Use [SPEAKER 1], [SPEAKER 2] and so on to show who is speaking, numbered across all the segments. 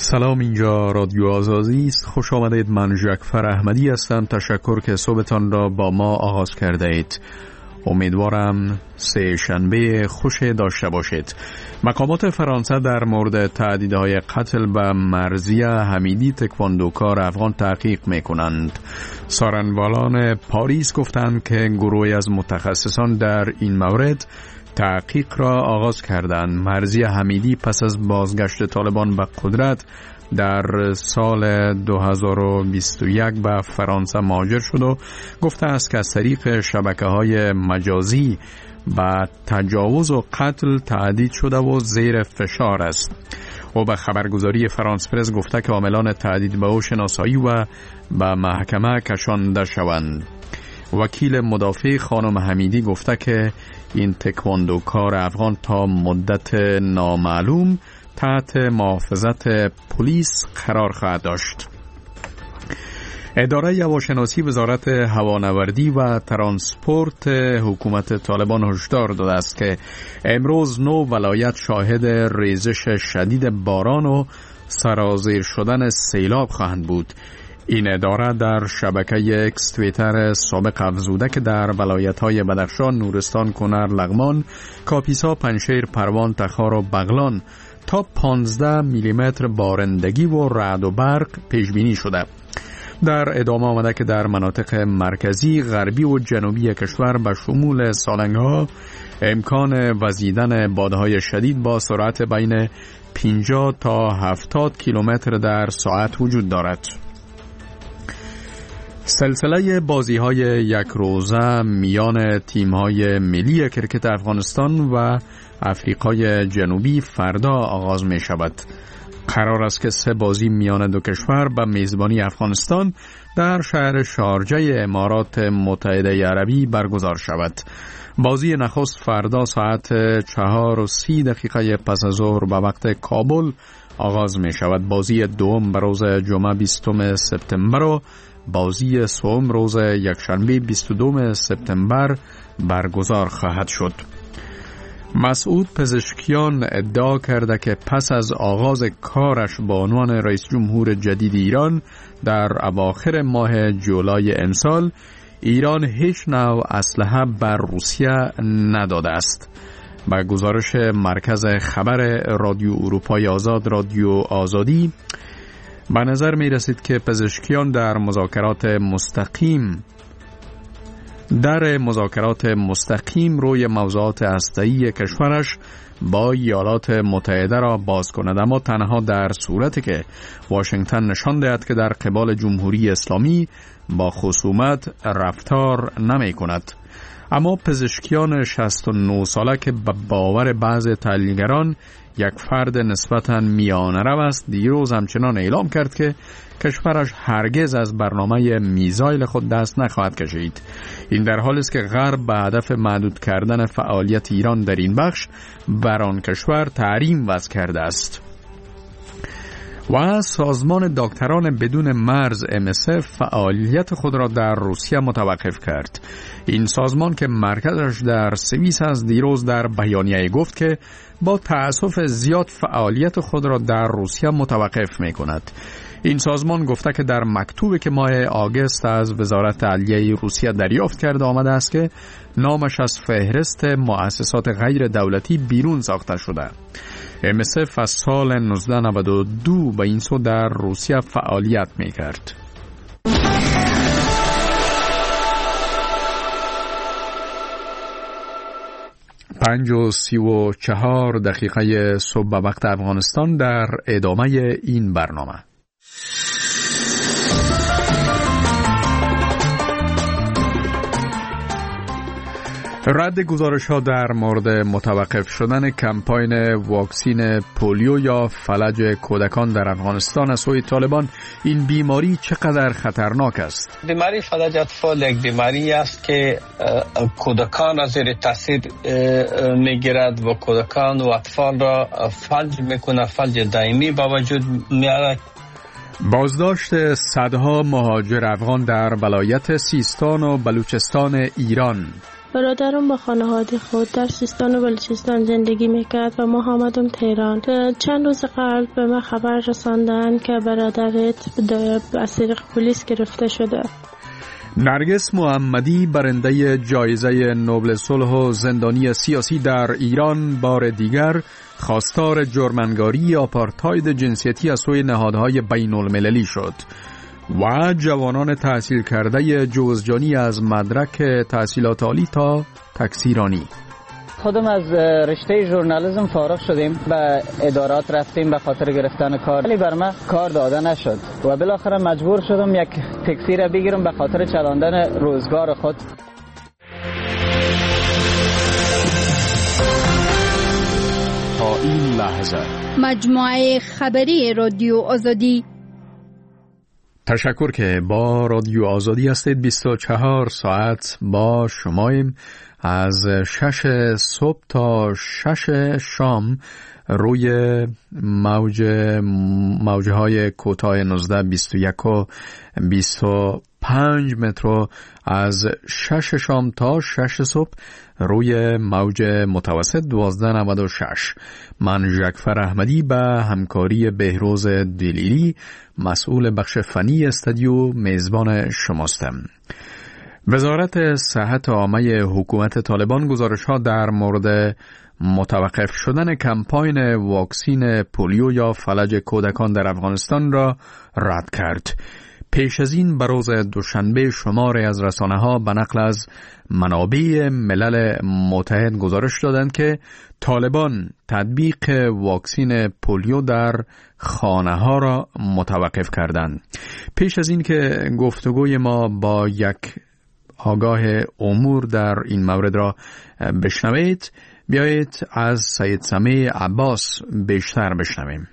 [SPEAKER 1] سلام، اینجا رادیو آزادی است. خوش آمدید. من جعفر احمدی هستم. تشکر که صبحتان را با ما آغاز کرده اید. امیدوارم سه شنبه خوش داشته باشید. مقامات فرانسه در مورد تهدیدهای قتل به مرضیه حمیدی تکواندوکار افغان تحقیق میکنند. سارنوالان پاریس گفتند که گروهی از متخصصان در این مورد تحقیق را آغاز کردند. مرضیه حمیدی پس از بازگشت طالبان به قدرت در سال 2021 به فرانسه مهاجر شد و گفته است که از طریق شبکه‌های مجازی به تجاوز و قتل تهدید شده و زیر فشار است. او به خبرگزاری فرانس پرس گفته که عاملان تهدید به او شناسایی و به محکمه کشانده شوند. وکیل مدافع خانم حمیدی گفته که این تکواندوکار افغان تا مدت نامعلوم تحت محافظت پلیس قرار خواهد داشت. اداره هواشناسی وزارت هوانوردی و ترانسپورت حکومت طالبان هشدار داده است که امروز 9 ولایت شاهد ریزش شدید باران و سرازیر شدن سیلاب خواهند بود. این اداره در شبکه اکس تویتر سابق افزوده که در ولایت‌های بدخشان، نورستان، کنر، لغمان، کاپیسا، پنجشیر، پروان، تخار و بغلان تا 15 میلیمتر بارندگی و رعد و برق پیش بینی شده. در ادامه آمده که در مناطق مرکزی، غربی و جنوبی کشور به شمول سالنگ‌ها امکان وزیدن بادهای شدید با سرعت بین 50 تا 70 کیلومتر در ساعت وجود دارد. سلسله بازی‌های یک روزه میان تیم‌های ملی کرکت افغانستان و آفریقای جنوبی فردا آغاز می شود. قرار است که 3 بازی میان دو کشور به میزبانی افغانستان در شهر شارجه امارات متحده عربی برگزار شود. بازی نخست فردا ساعت 4:30 پس از ظهر به وقت کابل آغاز می شود. بازی دوم به روز جمعه 20 سپتامبر و بازی سوم روز یکشنبه 22 سپتامبر برگزار خواهد شد. مسعود پزشکیان ادعا کرده که پس از آغاز کارش به عنوان رئیس جمهور جدید ایران در اواخر ماه جولای امسال، ایران هیچ نوع اسلحه بر روسیه نداده است. با گزارش مرکز خبر رادیو اروپای آزاد، رادیو آزادی، به نظر می رسید که پزشکیان در مذاکرات مستقیم روی موضوعات هسته‌ای کشورش با ایالات متحده را باز کند، اما تنها در صورتی که واشنگتن نشان دهد که در قبال جمهوری اسلامی با خصومت رفتار نمی کند. اما پزشکیان 69 ساله که به باور بعض تحلیلگران یک فرد نسبتاً میانه رو است، دیروز همچنان اعلام کرد که کشورش هرگز از برنامه میزایل خود دست نخواهد کشید. این در حالی است که غرب به هدف محدود کردن فعالیت ایران در این بخش بر آن کشور تحریم وضع کرده است. و سازمان دکتران بدون مرز MSF فعالیت خود را در روسیه متوقف کرد. این سازمان که مرکزش در سوئیس است، دیروز در بیانیه گفت که با تأسف زیاد فعالیت خود را در روسیه متوقف می کند. این سازمان گفته که در مکتوبی که ماه آگوست از وزارت عدلیه روسیه دریافت کرده آمده است که نامش از فهرست مؤسسات غیر دولتی بیرون ساخته شده. MSF از سال 1992 به این سو در روسیه فعالیت می کرد. پنج و 34 دقیقه صبح به وقت افغانستان در ادامه این برنامه. رد گزارش‌ها در مورد متوقف شدن کمپاین واکسین پولیو یا فلج کودکان در افغانستان از سوی طالبان، این بیماری چقدر خطرناک است؟
[SPEAKER 2] بیماری فلج اطفال یک بیماری است که کودکان از زیر تاثیر میگیرد و کودکان و اطفال را فلج میکنه، فلج دائمی با وجود میارد.
[SPEAKER 1] بازداشت صدها مهاجر افغان در ولایت سیستان و بلوچستان ایران.
[SPEAKER 3] برادرم با خانواده خود در سیستان و بلوچستان زندگی میکرد و ما آمدم تهران. چند روز قبل به من خبر رساندن که برادرت از طریق پلیس گرفته شده.
[SPEAKER 1] نرگس محمدی برنده جایزه نوبل صلح و زندانی سیاسی در ایران بار دیگر خواستار جرم‌انگاری آپارتاید جنسیتی از سوی نهادهای بین المللی شد و جوانان تحصیل کرده جزجانی از مدرک تحصیلات عالی تا تکثیرانی.
[SPEAKER 4] خودم از رشته ژورنالیسم فارغ شدیم، به ادارات رفتیم به خاطر گرفتن کار، ولی بر من کار داده نشد و بالاخره مجبور شدم یک تاکسی را بگیرم به خاطر چلاندن روزگار خود.
[SPEAKER 1] تا این لحظه
[SPEAKER 5] مجموعه خبری رادیو آزادی.
[SPEAKER 1] تشکر که با رادیو آزادی هستید. 24 ساعت با شماییم از 6 صبح تا 6 شام روی موجه های کوتاه 19 21 و 25 متر، از 6 شام تا 6 صبح روی موج متوسط 1296. من ژکفر احمدی به همکاری بهروز دلیری مسئول بخش فنی استودیو میزبان شماستم. وزارت صحت عامه حکومت طالبان گزارش‌ها در مورد متوقف شدن کمپاین واکسین پولیو یا فلج کودکان در افغانستان را رد کرد. پیش از این به روز دوشنبه شماری از رسانه‌ها به نقل از منابع ملل متحد گزارش دادند که طالبان تطبیق واکسین پولیو در خانه‌ها را متوقف کردند. پیش از این که گفتگوی ما با یک آگاه امور در این مورد را بشنوید، بیایید از سید سمیع عباس بیشتر بشنویم.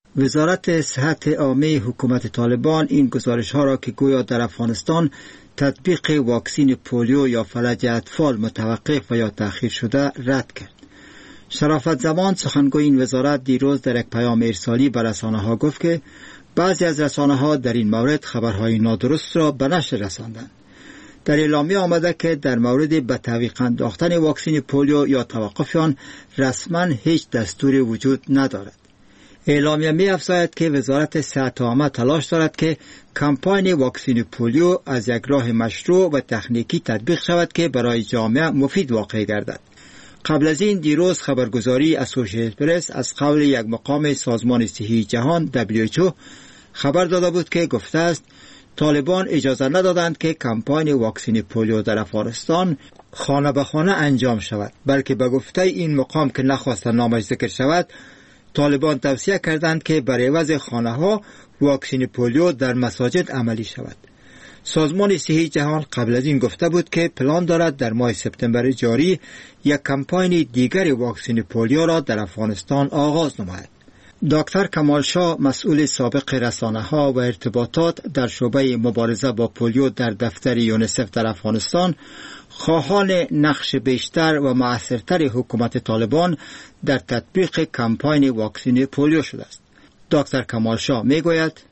[SPEAKER 6] وزارت صحت عامه حکومت طالبان این گزارش ها را که گویا در افغانستان تطبیق واکسین پولیو یا فلج اطفال متوقف و یا تأخیر شده رد کرد. شرافت زمان سخنگوی این وزارت دیروز در یک پیام ارسالی به رسانه‌ها گفت که بعضی از رسانه‌ها در این مورد خبرهای نادرست را به نشر رساندند. در اعلامیه آمده که در مورد به تعویق انداختن واکسین پولیو یا توقف آن رسما هیچ دستوری وجود ندارد. اعلامیه می افزاید که وزارت صحت عامه تلاش دارد که کمپاین واکسین پولیو از یک راه مشروع و تکنیکی تطبیق شود که برای جامعه مفید واقع گردد. قبل از این دیروز خبرگزاری اسوسییتد پرس از قول یک مقام سازمان صحی جهان WHO خبر داده بود که گفته است طالبان اجازه ندادند که کمپاین واکسین پولیو در افغانستان خانه به خانه انجام شود، بلکه به گفته این مقام که نخواست نامش ذکر شود، طالبان توصیه کردند که برای عوض خانه ها واکسین پولیو در مساجد عملی شود. سازمان صحی جهان قبل از این گفته بود که پلان دارد در ماه سپتامبر جاری یک کمپاین دیگر واکسین پولیو را در افغانستان آغاز نماید. دکتر کمال شاه مسئول سابق رسانه‌ها و ارتباطات در شعبه مبارزه با پولیو در دفتر یونیسف در افغانستان خواهان نقش بیشتر و مؤثرتر حکومت طالبان در تطبیق کمپاین واکسین پولیو شده است. دکتر کمال شاه میگوید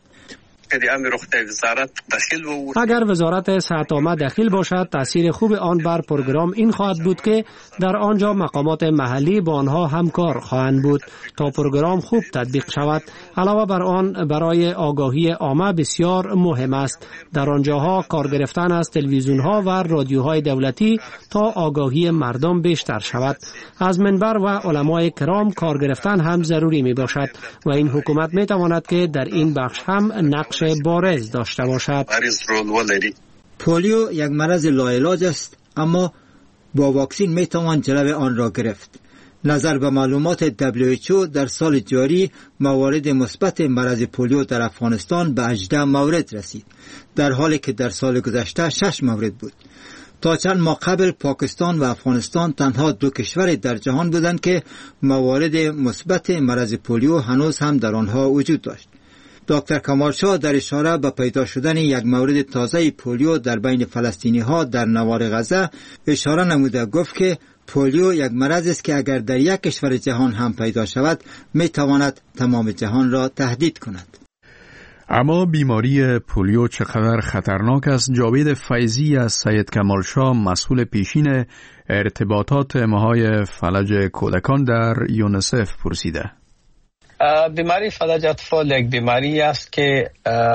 [SPEAKER 7] اگر وزارت صحت عامه دخیل باشد، تاثیر خوب آن بر پروگرام این خواهد بود که در آنجا مقامات محلی با آنها همکار خواهند بود تا پروگرام خوب تطبیق شود. علاوه بر آن برای آگاهی عامه بسیار مهم است در آنجاها کار گرفتن از تلویزیون‌ها و رادیوهای دولتی تا آگاهی مردم بیشتر شود. از منبر و علمای کرام کار گرفتن هم ضروری می باشد و این حکومت می تواند که در این بخش هم نقش بارز داشته باشد.
[SPEAKER 6] پولیو یک مرض لاعلاج است، اما با واکسین می توان جلو آن را گرفت. نظر به معلومات WHO در سال جاری موارد مثبت مرض پولیو در افغانستان به 18 مورد رسید، در حالی که در سال گذشته 6 مورد بود. تا چند ماه قبل پاکستان و افغانستان تنها دو کشور در جهان بودند که موارد مثبت مرض پولیو هنوز هم در آنها وجود داشت. دکتر کمال شاه در اشاره به پیدا شدن یک مورد تازه پولیو در بین فلسطینی ها در نوار غزه اشاره نموده گفت که پولیو یک مرض است که اگر در یک کشور جهان هم پیدا شود می تواند تمام جهان را تهدید کند.
[SPEAKER 1] اما بیماری پولیو چقدر خطرناک است؟ جاوید فیضی از سید کمال شاه مسئول پیشین ارتباطات ماهای فلج کودکان در یونسف پرسیده.
[SPEAKER 2] بیماری فلج اطفال یک بیماری است که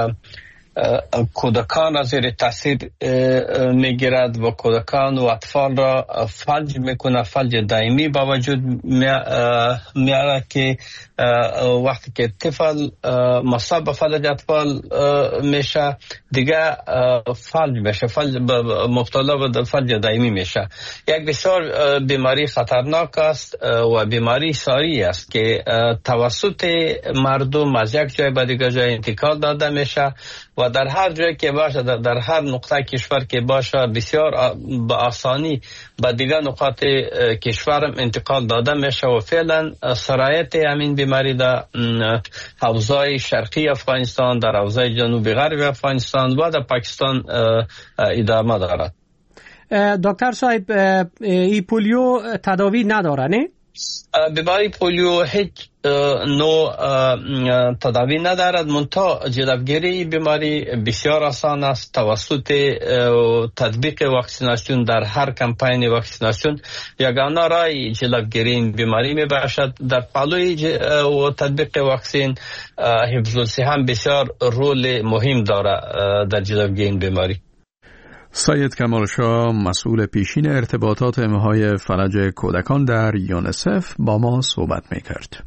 [SPEAKER 2] کودکان را زیر تاثیر میگیرد و کودکان و اطفال را فلج میکنه، فلج دائمی با وجود میاره که وقتی که طفل مصاب به فلج اطفال میشه دیگه فلج میشه، مبتلا به فلج دائمی میشه. یک بسیار بیماری خطرناک است و بیماری ساری است که توسط مردم از یک جای به دیگر جای انتقال داده میشه و در هر جایی که باشه، در هر نقطه کشور که باشه بسیار به آسانی به دیگر نقاط کشورم انتقال داده میشه و فعلا سرایت همین بیماری در حوزه شرقی افغانستان، در حوزه جنوبی غرب افغانستان و در پاکستان ادامه دارد.
[SPEAKER 7] دکتر صاحب، این پولیو تداوی نداره نه؟
[SPEAKER 2] بیماری پولیو هیچ نوع تداوی ندارد، منتها جلوگیری بیماری بسیار آسان است توسط تطبیق واکسیناسیون. در هر کمپین واکسیناسیون یگانه راه جلوگیری این بیماری می باشد. در پالوی و تطبیق واکسین حفظ الصحه هم بسیار رول مهم دارد در جلوگیری این بیماری.
[SPEAKER 1] سید کمال شاه مسئول پیشین ارتباطات ماهای فلج کودکان در یونسف با ما صحبت می‌کرد.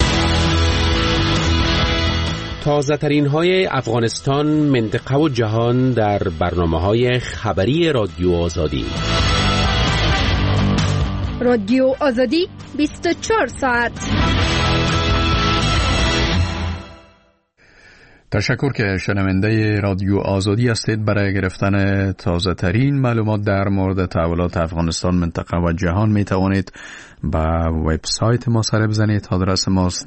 [SPEAKER 8] تازه ترین های افغانستان، منطقه و جهان در برنامه‌های خبری رادیو آزادی.
[SPEAKER 5] رادیو آزادی 24 ساعت.
[SPEAKER 1] تشکر که شنونده رادیو آزادی هستید. برای گرفتن تازه ترین معلومات در مورد تحولات افغانستان، منطقه و جهان می توانید به وبسایت ما سر بزنید. آدرس ماست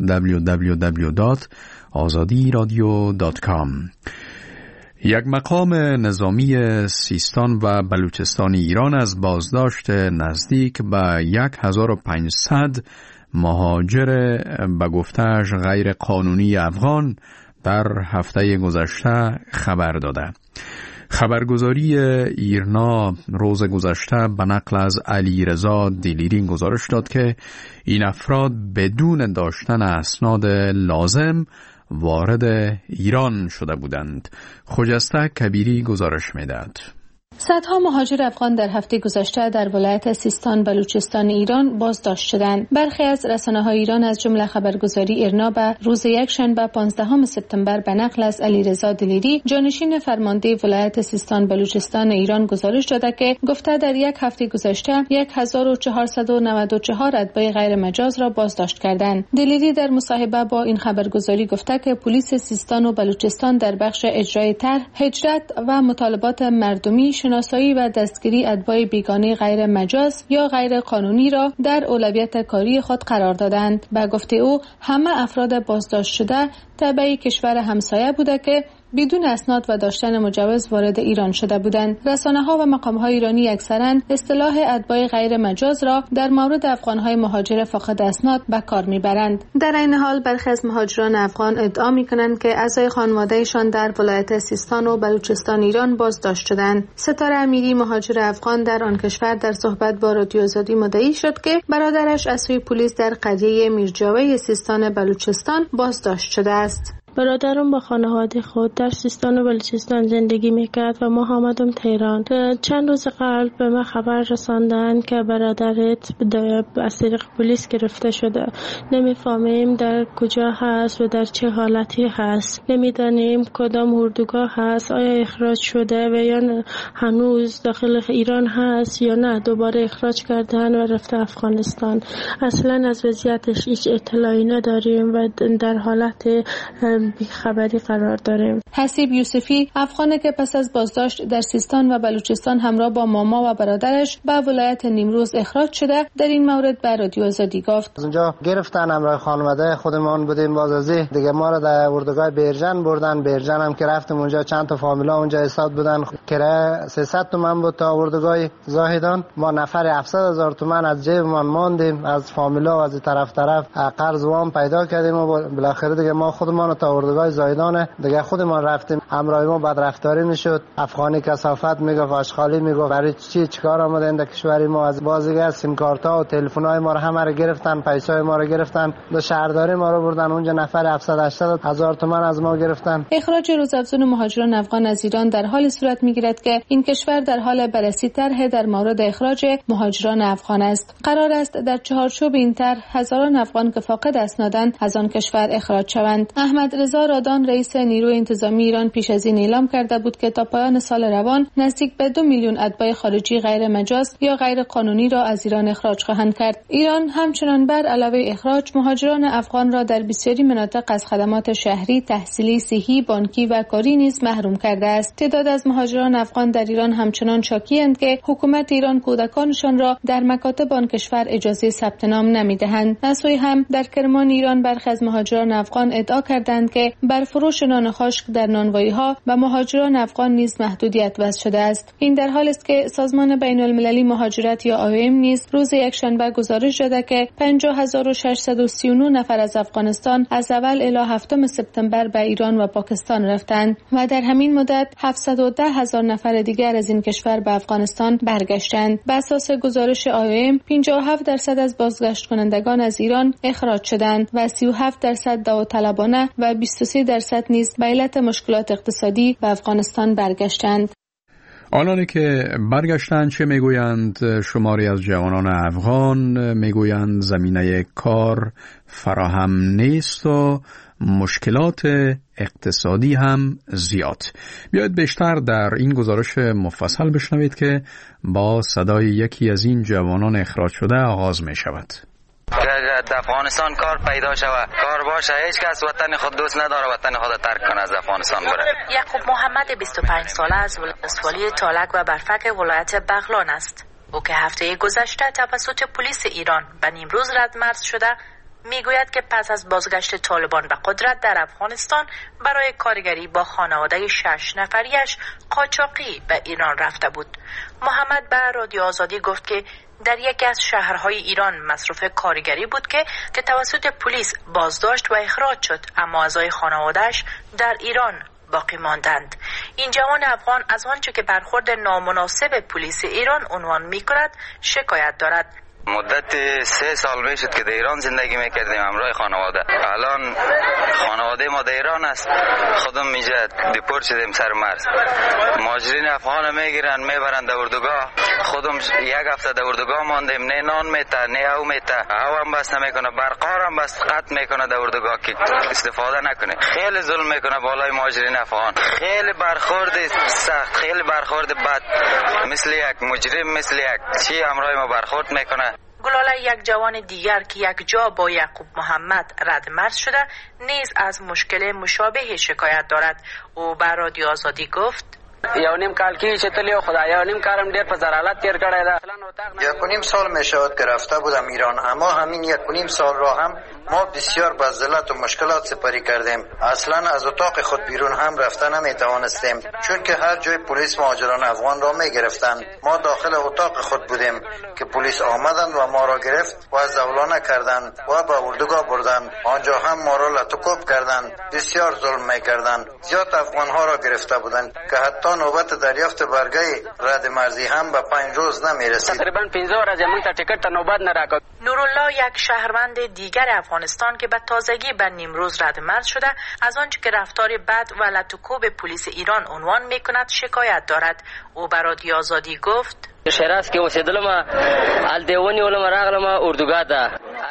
[SPEAKER 1] www.azadiradio.com. یک مقام نظامی سیستان و بلوچستان ایران از بازداشت نزدیک به 1500 مهاجر به گفته‌اش غیر قانونی افغان در هفته گذشته خبر داده. خبرگزاری ایرنا روز گذشته به نقل از علیرضا دلیری گزارش داد که این افراد بدون داشتن اسناد لازم وارد ایران شده بودند. خجسته کبیری گزارش می‌دهد.
[SPEAKER 9] صدها مهاجر افغان در هفته گذشته در ولایت سیستان بلوچستان ایران بازداشت شدند. برخی از رسانه‌های ایران از جمله خبرگزاری ایرنا به روز یکشنبه 15 سپتامبر به نقل از علیرضا دلیری جانشین فرمانده ولایت سیستان بلوچستان ایران گزارش داده که گفته در یک هفته گذشته 1494 اتباع غیر مجاز را بازداشت کردند. دلیری در مصاحبه با این خبرگزاری گفته که پلیس سیستان و بلوچستان در بخش اجرای طرح، هجرت و مطالبات مردمی شناسایی و دستگیری اتباع بیگانه غیر مجاز یا غیر قانونی را در اولویت کاری خود قرار دادند. به گفته او همه افراد بازداشت شده تبع کشور همسایه بوده که بدون اسناد و داشتن مجوز وارد ایران شده بودند. رسانه‌ها و مقام‌های ایرانی اکثراً اصطلاح اتباع غیر مجاز را در مورد افغان‌های مهاجر فاقد اسناد به کار می‌برند. در این حال برخی از مهاجران افغان ادعا می‌کنند که اعضای خانواده‌شان در ولایت سیستان و بلوچستان ایران بازداشت شدند. ستاره امیری مهاجر افغان در آن کشور در صحبت با رادیو آزادی مدعی شد که برادرش از سوی پلیس در قریه میرجاوی سیستان بلوچستان بازداشت شده است.
[SPEAKER 3] برادرم با خانواده خود در سیستان و بلوچستان زندگی میکرد و ما آمدم تهران. چند روز قبل به ما خبر رساندند که برادرت از طریق پلیس گرفته شده. نمیفهمیم در کجا هست و در چه حالتی هست. نمیدانیم کدام اردوگاه هست، آیا اخراج شده و یا هنوز داخل ایران هست یا نه دوباره اخراج کردن و رفته افغانستان. اصلا از وضعیتش هیچ اطلاعی نداریم و در حالت بیخبری قرار داریم.
[SPEAKER 9] حسیب یوسفی افغانی که پس از بازداشت در سیستان و بلوچستان همراه با ماما و برادرش به ولایت نیمروز اخراج شده در این مورد به رادیو آزادی گفت:
[SPEAKER 10] از اونجا گرفتن همراه خانواده خودمون بودیم بازازی دیگه، ما را در اردوگاه بیرجن بردن. بیرجن هم که رفتیم اونجا چند تا فامیلا اونجا حساب بودن، کرایه 300 تومان بود تا اردوگاه زاهدان. ما نفر 700,000 تومان از جیبمان ماندیم، از فامیلا و از طرف قرض وام پیدا کردیم و بالاخره دیگه ما خودمون تا اردوگاه زایدان دیگه خودمان رفتیم، همراه ما بدرفتاری میشد، افغانی کثافت میگفت، آشغالی میگفت. برای چیکار آمدن در کشور ما؟ از بازیگر سیم کارت ها و تلفن های ما رو همه رو گرفتن، پیسای ما رو گرفتن، به شهرداری ما رو بردن اونجا، نفر 780 هزار تومان از ما گرفتن.
[SPEAKER 9] اخراج روزافزون مهاجران افغان از ایران در حال صورت میگیرد که این کشور در حال بررسی طرح در مورد اخراج مهاجران افغان است. قرار است در چهارچوب این طرح هزاران افغان که فاقد اسنادند از آن کشور اخراج شوند. احمد رضا رادان رئیس نیروی انتظامی ایران پیش از این اعلام کرده بود که تا پایان سال روان نزدیک به 2 میلیون اتباع خارجی غیر مجاز یا غیر قانونی را از ایران اخراج خواهند کرد. ایران همچنان بر علاوه اخراج مهاجران افغان را در بسیاری مناطق از خدمات شهری، تحصیلی، صحی، بانکی و کاری نیز محروم کرده است. تعداد از مهاجران افغان در ایران همچنان شاکی‌اند که حکومت ایران کودکانشان را در مکاتب آن کشور اجازه ثبت نام نمی‌دهند. از سوی هم در کرمان ایران برخی از مهاجران افغان ادعا کردند که بر فروش نان خشک در نانوایی‌ها و مهاجران افغان نیز محدودیت وضع شده است. این در حالی است که سازمان بین‌المللی مهاجرت یا IOM نیز روز یکشنبه گزارش داده که 50639 نفر از افغانستان از اول الی 7 سپتامبر به ایران و پاکستان رفتند و در همین مدت 710,000 نفر دیگر از این کشور به افغانستان برگشتند. بر اساس گزارش IOM 57% از بازگشت کنندگان از ایران اخراج شدند و 37% داوطلبانه و 23% نیز به علت مشکلات اقتصادی به افغانستان برگشتند.
[SPEAKER 1] آنانی که برگشتند چه میگویند؟ شماری از جوانان افغان میگویند زمینه کار فراهم نیست و مشکلات اقتصادی هم زیاد. بیایید بیشتر در این گزارش مفصل بشنوید که با صدای یکی از این جوانان اخراج شده آغاز می شود.
[SPEAKER 11] در افغانستان کار پیدا شود، کار باشه، هیچ کس وطن خود دوست نداره وطن خود ترک کنه از افغانستان بره.
[SPEAKER 12] یعقوب محمد 25 ساله از ولسوالی تالک و برفک ولایت بغلان است. او که هفته گذشته توسط پلیس ایران به نیمروز رد شده میگوید که پس از بازگشت طالبان به قدرت در افغانستان برای کارگری با خانواده 6 نفریش قاچاقی به ایران رفته بود. محمد به رادیو آزادی گفت که در یکی از شهرهای ایران مصروف کارگری بود که توسط پلیس بازداشت و اخراج شد، اما اعضای خانواده‌اش در ایران باقی ماندند. این جوان افغان از آنچه که برخورد نامناسب پلیس ایران عنوان می‌کند شکایت دارد.
[SPEAKER 11] مدت 3 سال میشد که در ایران زندگی میکردیم همراه خانواده. الان خانواده ما در ایران است، خودم میجه دیپورت شدیم سر مرز. مهاجرین افغان میگیرن میبرن در اردوگاه. خودم 1 هفته در اردوگاه ماندیم، نه نان میته نه او میته، او هم بس نمیکنه، برقار هم بس قطع میکنه در اردوگاه که استفاده نکنه. خیلی ظلم میکنه بالای مهاجرین افغان، خیلی برخورد سخت، خیلی برخورد بد، مثل یک مجرم، مثل یک چی همراه ما برخورد میکنه.
[SPEAKER 12] گلاله یک جوان دیگر که یک جا با یعقوب محمد رد مرز شده نیز از مشکل مشابه شکایت دارد. او به رادیو آزادی گفت:
[SPEAKER 13] 1.5 کال کی چتلی خدایا 1.5 کارم ډیر په زرالت تیر کړی دا.
[SPEAKER 14] 1.5 سال می شود که رفته بودم ایران، اما همین 1.5 سال را هم ما بسیار با ذلت و مشکلات سپری کردیم. اصلا از اتاق خود بیرون هم رفته نمی توانستیم، چون که هر جای پلیس مهاجران افغان را می گرفتند. ما داخل اتاق خود بودیم که پلیس آمدند و ما را گرفت و زولانه کردند و به اردوگاه بردند. آنجا هم ما را لطکوب کردند، بسیار ظلم می کردند. زیاد افغان ها را گرفته بودند که حتی نوبت دریافت برگه رد مرزی هم به 5 روز نمی رسید.
[SPEAKER 13] تقریبا 15 ورځې موږ ته ټیکټ ته نوبت نه راکړ.
[SPEAKER 12] نورالله یک شهروند دیگر افغانستان که به تازگی به نیمروز رد مرز شده از آنچه که رفتار بد و لطکوب پلیس ایران عنوان می کند شکایت دارد. او به رادیو آزادی گفت:
[SPEAKER 13] شیراز کې اوسېدلم، الدیونی ولم راغلم اردوگاه ته.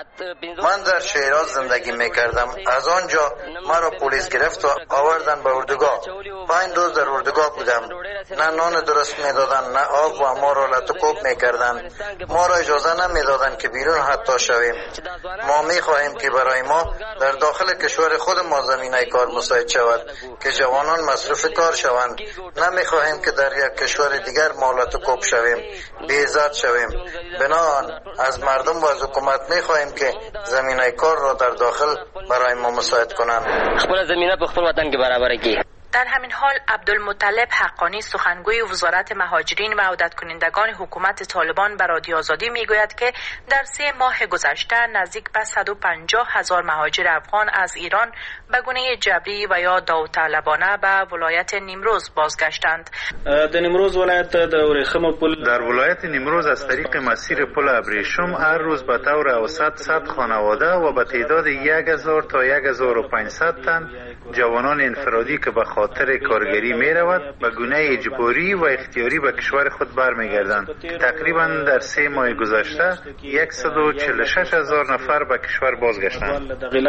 [SPEAKER 14] من در شیراز زندگی میکردم. از آنجا مرا پلیس گرفت و آوردن به اردوگاه. 5 روز در اردوگاه بودم. نه نان درست میدادن، نه آب و ما را لطکوب میکردن. ما را اجازه نمیدادن که بیرون حتی شویم. ما میخواهیم که برای ما در داخل کشور خود ما زمینه کار مساعد شود که جوانان مصروف کار شوند. نمیخواهیم که در یک کشور دیگر ما لطکوب شویم، بی‌عزت شویم. بنابراین از مردم و از حکومت میخواهیم که زمینه کار را در داخل برای ما مساعد کنند.
[SPEAKER 13] خپل زمینه په خپل وطن کې برابر کړي.
[SPEAKER 12] در همین حال عبدالمطلب حقانی سخنگوی وزارت مهاجرین و عودت کنندگان حکومت طالبان به رادیو آزادی میگوید که در 3 ماه گذشته نزدیک به 150,000 مهاجر افغان از ایران به گونه جبری و یا داوطلبانه به ولایت نیمروز بازگشتند.
[SPEAKER 15] در نیمروز ولایت
[SPEAKER 16] در ولایت نیمروز از طریق مسیر پل ابریشم هر روز به طور اوسط 100 خانواده و به تعداد 1000 تا 1500 تن جوانان انفرادی که به خاطر کارگری می رود به گونه اجباری و اختیاری به کشور خود برمیگردند. تقریبا در 3 ماه گذشته 146,000 نفر به کشور بازگشتند.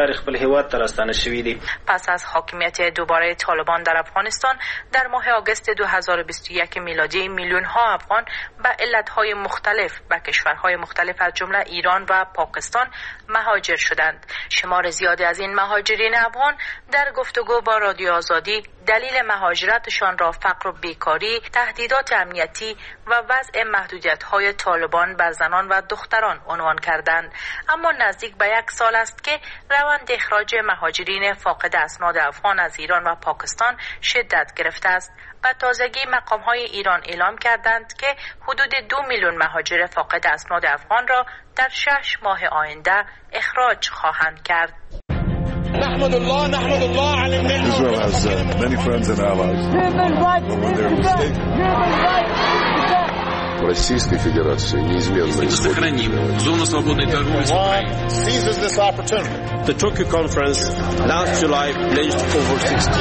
[SPEAKER 12] پس از حاکمیت دوباره طالبان در افغانستان در ماه آگوست 2021 میلادی میلیون ها افغان به علتهای مختلف به کشورهای مختلف از جمله ایران و پاکستان مهاجر شدند. شمار زیادی از این مهاجرین افغان در گفتگو با رادیو آزادی دلیل مهاجرتشان را فقر و بیکاری، تهدیدات امنیتی و وضع محدودیت‌های طالبان بر زنان و دختران عنوان کردند. اما نزدیک به 1 سال است که روند اخراج مهاجرین فاقد اسناد افغان از ایران و پاکستان شدت گرفته است. و تازگی مقام‌های ایران اعلام کردند که حدود 2 میلیون مهاجر فاقد اسناد افغان را در 6 ماه آینده اخراج خواهند کرد.
[SPEAKER 17] نحمد الله على النعمة. Israel has many friends and allies. When they're mistaken.
[SPEAKER 18] В Российской Федерации неизменно
[SPEAKER 19] сохраним зону свободной торговли с Украиной.
[SPEAKER 17] Seizes this opportunity. The Tokyo conference last July pledged over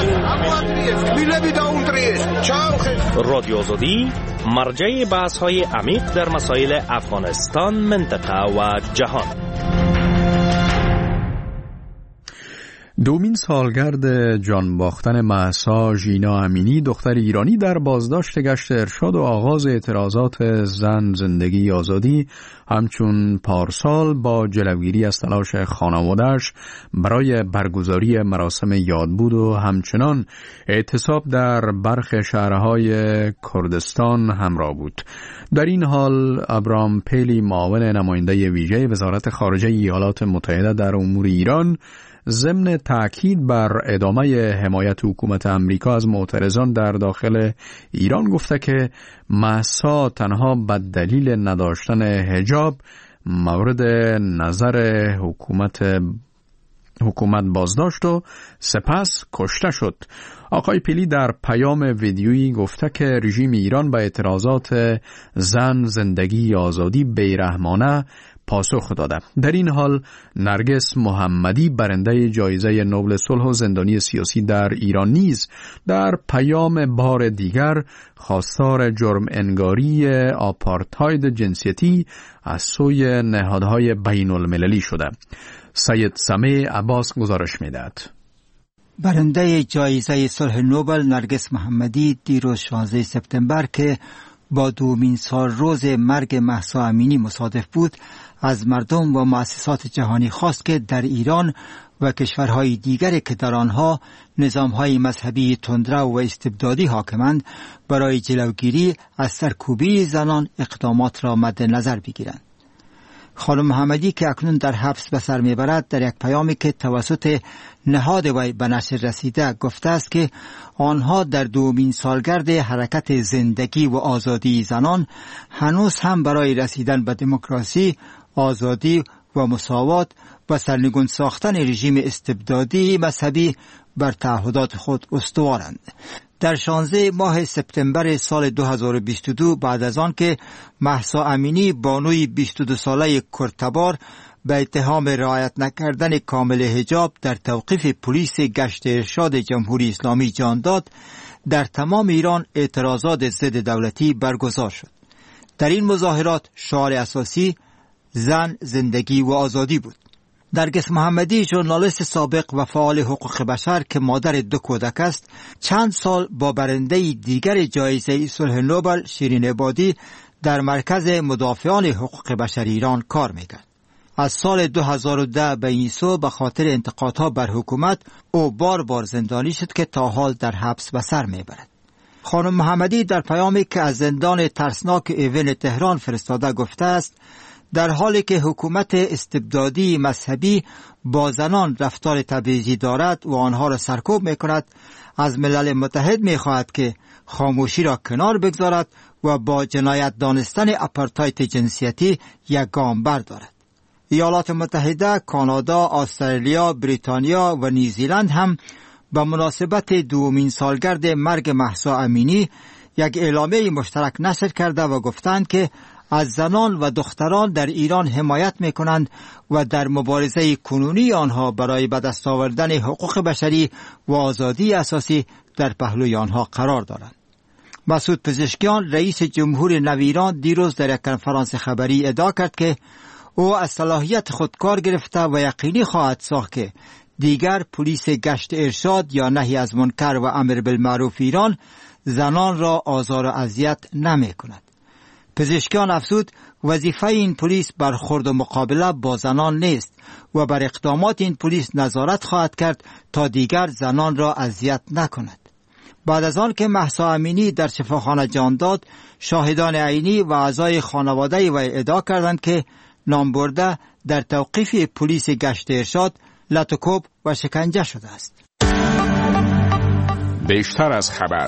[SPEAKER 17] 16
[SPEAKER 20] رادیو آزادی مرجع بحث‌های عمیق در مسائل افغانستان، منطقه و جهان.
[SPEAKER 1] دومین سالگرد جان باختن مهسا ژینا امینی دختر ایرانی در بازداشت گشت ارشاد و آغاز اعتراضات زن زندگی آزادی همچون پارسال با جلوگیری از تلاش خانواده‌اش برای برگزاری مراسم یادبود و همچنان اعتصاب در برخی شهرهای کردستان همراه بود. در این حال ابرام پیلی معاون نماینده ویژه وزارت خارجه ایالات متحده در امور ایران ضمن تأکید بر ادامه حمایت حکومت امریکا از معترضان در داخل ایران گفته که مهسا تنها به دلیل نداشتن حجاب مورد نظر حکومت بازداشت و سپس کشته شد. آقای پیلی در پیام ویدیویی گفته که رژیم ایران به اعتراضات زن زندگی آزادی بیرحمانه پاسخ داده. در این حال نرگس محمدی برنده جایزه نوبل صلح و زندانی سیاسی در ایران نیز در پیام بار دیگر خواستار جرم انگاری آپارتاید جنسیتی از سوی نهادهای بین المللی شده. سید سمیع عباس گزارش می‌دهد.
[SPEAKER 6] برنده جایزه صلح نوبل نرگس محمدی دیروز 16 سپتامبر که با دومین سال روز مرگ مهسا امینی مصادف بود، از مردم و مؤسسات جهانی خواست که در ایران و کشورهای دیگری که در آنها نظامهای مذهبی تندرو و استبدادی حاکمند برای جلوگیری از سرکوبی زنان اقدامات را مد نظر بگیرند. خانم محمدی که اکنون در حبس به سر میبرد در یک پیامی که توسط نهاد وی به نشر رسیده گفته است که آنها در دومین سالگرد حرکت زندگی و آزادی زنان هنوز هم برای رسیدن به دموکراسی، آزادی و مساوات و سرنگون ساختن رژیم استبدادی مذهبی بر تعهدات خود استوارند. در 16 ماه سپتامبر سال 2022 بعد از آن که مهسا امینی بانوی 22 ساله کردتبار به اتهام رعایت نکردن کامل حجاب در توقیف پلیس گشت ارشاد جمهوری اسلامی جان داد، در تمام ایران اعتراضات ضد دولتی برگزار شد. در این مظاهرات شعار اساسی زن، زندگی و آزادی بود. نرگس محمدی ژورنالیست سابق و فعال حقوق بشر که مادر 2 کودک است، چند سال با برنده دیگر جایزه صلح نوبل شیرین عبادی در مرکز مدافعان حقوق بشر ایران کار می‌کرد. از سال 2010 به این سو به خاطر انتقادها بر حکومت او بار زندانی شد که تا حال در حبس به سر میبرد. خانم محمدی در پیامی که از زندان ترسناک ایون تهران فرستاده گفته است در حالی که حکومت استبدادی مذهبی با زنان رفتار تبعیضی دارد و آنها را سرکوب می‌کند، از ملل متحد می‌خواهد که خاموشی را کنار بگذارد و با جنایت دانستن آپارتاید جنسیتی یک گام بردارد. ایالات متحده، کانادا، استرالیا، بریتانیا و نیوزیلند هم به مناسبت دومین سالگرد مرگ مهسا امینی یک اعلامیه مشترک نشر کرده و گفتند که از زنان و دختران در ایران حمایت می‌کنند و در مبارزه کنونی آنها برای به دست آوردن حقوق بشری و آزادی اساسی در پهلوی آنها قرار دارند. مسعود پزشکیان، رئیس جمهور نو ایران، دیروز در یک کنفرانس خبری ادعا کرد که او از صلاحیت خود کار گرفته و یقینی خواهد ساخت که دیگر پلیس گشت ارشاد یا نهی از منکر و امر بالمعروف ایران زنان را آزار و اذیت نمی کند. پزشکیان افزود وظیفه این پلیس برخورد و مقابله با زنان نیست و بر اقدامات این پلیس نظارت خواهد کرد تا دیگر زنان را اذیت نکند. بعد از آن که مهسا امینی در شفاخانه جان داد، شاهدان عینی و اعضای خانواده و ادعا کردند که نامبرده در توقیف پلیس گشت ارشاد لطوکوب و شکنجه شده است.
[SPEAKER 1] بیشتر از خبر.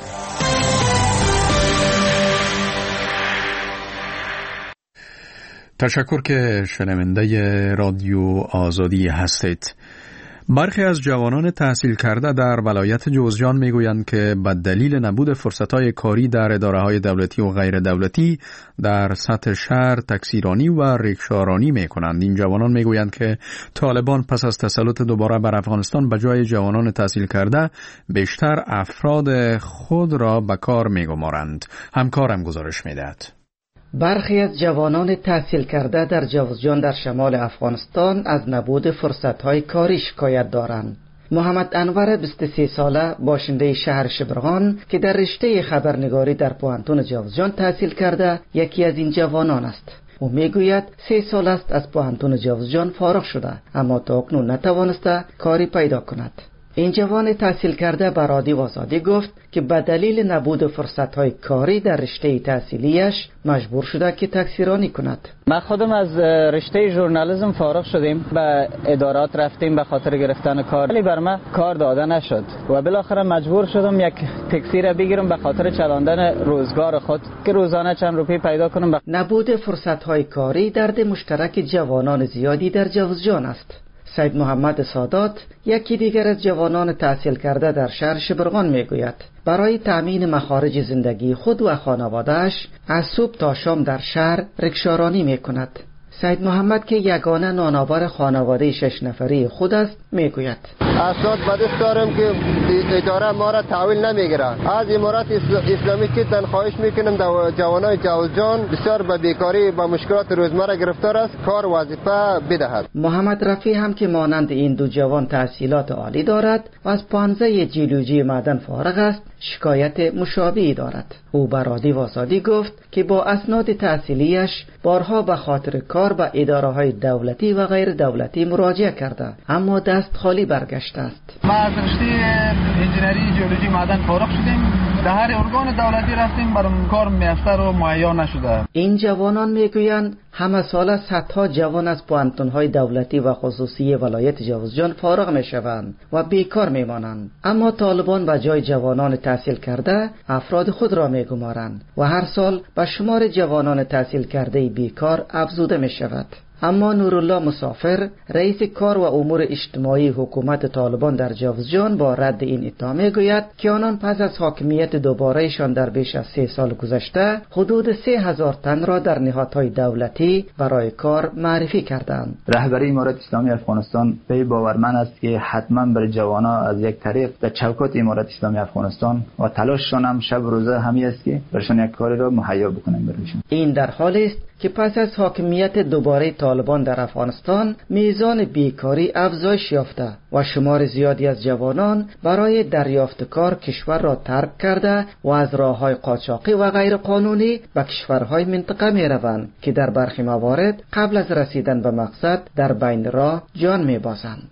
[SPEAKER 1] تشکر که شنونده رادیو آزادی هستید. برخی از جوانان تحصیل کرده در ولایت جوزجان میگویند که به دلیل نبود فرصتهای کاری در اداره‌های دولتی و غیر دولتی در سطح شهر تکثیرانی و ریکشارانی میکنند. این جوانان میگویند که طالبان پس از تسلط دوباره بر افغانستان به جای جوانان تحصیل کرده بیشتر افراد خود را به کار میگمارند. همکارم گزارش میدهد.
[SPEAKER 15] برخی از جوانان تحصیل کرده در جوزجان در شمال افغانستان از نبود فرصت‌های کاری شکایت دارند. محمد انور 23 ساله باشنده شهر شبرغان که در رشته خبرنگاری در پوهنتون جوزجان تحصیل کرده یکی از این جوانان است. او میگوید 3 سال است از پوهنتون جوزجان فارغ شده اما تا اکنون نتوانسته کاری پیدا کند. این جوان تحصیل کرده به رادیو آزادی گفت که به دلیل نبود فرصت‌های کاری در رشته تحصیلیش مجبور شده که تکثیرانی کند.
[SPEAKER 4] ما خودم از رشته ژورنالیسم فارغ شدیم، به ادارات رفتیم به خاطر گرفتن کار، ولی بر من کار داده نشد و بالاخره مجبور شدم یک تاکسی را بگیرم به خاطر چلاندن روزگار خود که روزانه چند روپیه پیدا کنم.
[SPEAKER 15] نبود فرصت‌های کاری درد مشترک جوانان زیادی در جوزجان است. سید محمد سادات یکی دیگر از جوانان تحصیل کرده در شهر شبرغان میگوید برای تأمین مخارج زندگی خود و خانواده‌اش از صبح تا شام در شهر رکشارانی میکند. سید محمد که یگانه نانآور خانواده 6 نفری خود است میگوید
[SPEAKER 10] اسناد بدست دارم که اداره ما را تحویل نمیگیره. از امارات اسلامی که تنخواهش میکنم جوانای جوزجان بسیار به بیکاری با مشکلات روزمره گرفتار است، کار وظیفه بدهد.
[SPEAKER 15] محمد رفیع هم که مانند این دو جوان تحصیلات عالی دارد و از پانزه جیولوژی معدن فارغ است شکایت مشابهی دارد. او به رادیو آزادی گفت که با اسناد تحصیلیش بارها به خاطر کار به اداره‌های دولتی و غیر دولتی مراجعه کرده اما دست خالی برگشته است.
[SPEAKER 21] ما از رشته انجینری جیولوژی معدن فارغ شدیم، در هر ارگان دولتی رفتیم برام کار میسر و مهیا نشده.
[SPEAKER 15] این جوانان میگویند همه سال صدها جوان از پوهنتون‌های دولتی و خصوصی ولایت جوزجان فارغ میشوند و بیکار میمانند، اما طالبان به جای جوانان تحصیل کرده افراد خود را میگمارند و هر سال به شمار جوانان تحصیل کرده بیکار افزوده میشود. اما نورالله مسافر رئیس کار و امور اجتماعی حکومت طالبان در جوزجان با رد این ادعا میگوید که آنان پس از حاکمیت دوبارهشان در بیش از 3 سال گذشته حدود 3000 تن را در نهادهای دولتی برای کار معرفی کردند.
[SPEAKER 22] رهبری امارت اسلامی افغانستان به باورمند است که حتما برای جوانان از یک طریق در چوکات امارت اسلامی افغانستان و تلاششان هم شب روزه همی است که برشان یک کاری را مهیا بکنند برایشان.
[SPEAKER 15] این در حالی است که پس از حاکمیت دوباره طالبان در افغانستان میزان بیکاری افزایش یافته و شمار زیادی از جوانان برای دریافت کار کشور را ترک کرده و از راه‌های قاچاقی و غیر قانونی به کشورهای منطقه می روند که در برخی موارد قبل از رسیدن به مقصد در بین راه جان می بازند.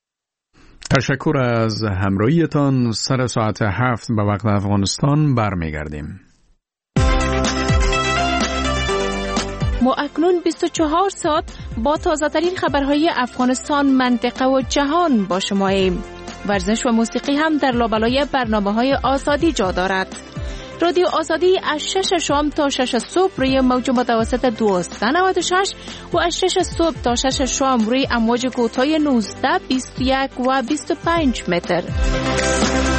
[SPEAKER 1] تشکر از همراهیتان. سر ساعت 7 به وقت افغانستان برمیگردیم.
[SPEAKER 9] ما اکنون 24 ساعت با تازه ترین خبرهای افغانستان، منطقه و جهان با شماییم. ورزش و موسیقی هم در لابلای برنامه‌های آزادی جا دارد. رادیو آزادی از 6 شام تا 6 صبح روی موج متوسط 1296 و از 6 صبح تا 6 شام روی امواج کوتاه 19، 21 و 25 متر.